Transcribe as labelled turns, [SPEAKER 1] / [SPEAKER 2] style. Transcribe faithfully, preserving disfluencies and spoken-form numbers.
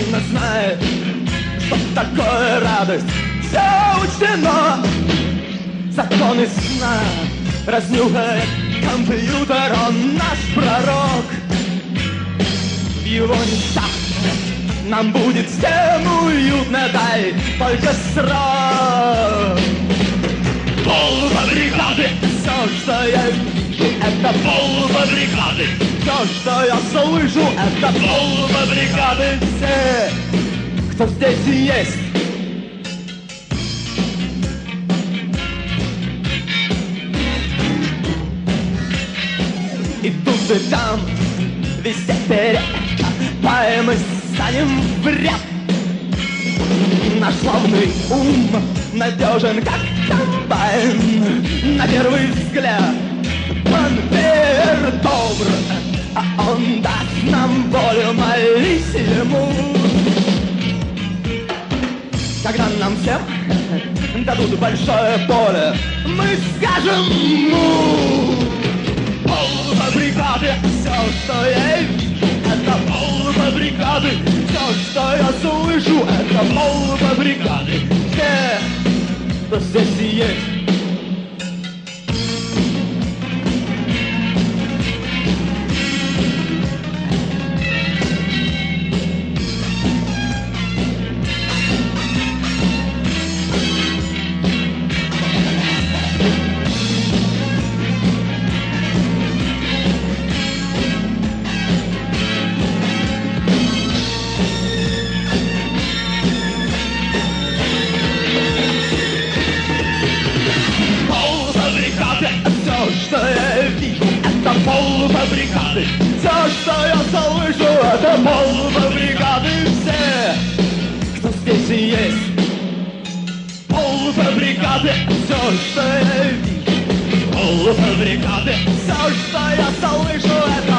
[SPEAKER 1] точно знает, что такое радость. Все учтено, законы сна разнюхает компьютер, он наш пророк. В его местах нам будет всем уютно, дай только срок. Полуфабрикаты, все, что я вижу, это полуфабрикаты. Все, что я слышу, это полуфабрикаты. Все, кто здесь есть. И тут и там везде перекопаем и станем в ряд. Наш славный ум надежен, как комбайн. На первый взгляд он вер добр, а он даст нам волю, молись ему. Когда нам всем дадут большое поле, мы скажем му. Полуфабрикаты, все, что я вижу, это полуфабрикаты. Все, что я слышу, это полуфабрикаты. Все, кто здесь есть. Что я вижу, это полуфабрикаты. Все, что я слышу, это полуфабрикаты. Все, кто здесь и есть. Полуфабрикаты. Все, что я вижу, полуфабрикаты. Все, что я слышу, это